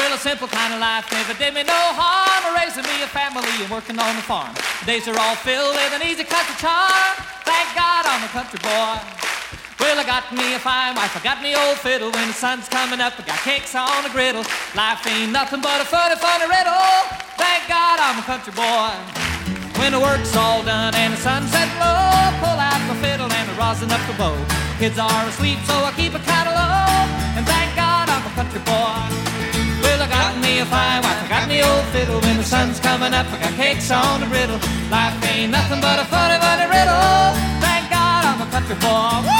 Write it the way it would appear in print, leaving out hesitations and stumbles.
Well, a simple kind of life never did me no harm. Raising me a family and working on the farm. Days are all filled with an easy country charm. Thank God I'm a country boy. Well, I got me a fine wife, I got me old fiddle. When the sun's coming up, I got cakes on the griddle. Life ain't nothing but a funny, funny riddle. Thank God I'm a country boy. When the work's all done and the sunset low, pull out my fiddle and I rosin up the bow. Kids are asleep, so I keep it kind of low. And thank God I'm a country boy. Well, I got me a fine wife, I got me old fiddle. When the sun's coming up, I got cakes on the griddle. Life ain't nothing but a funny, funny riddle. Thank God I'm a country boy. Woo!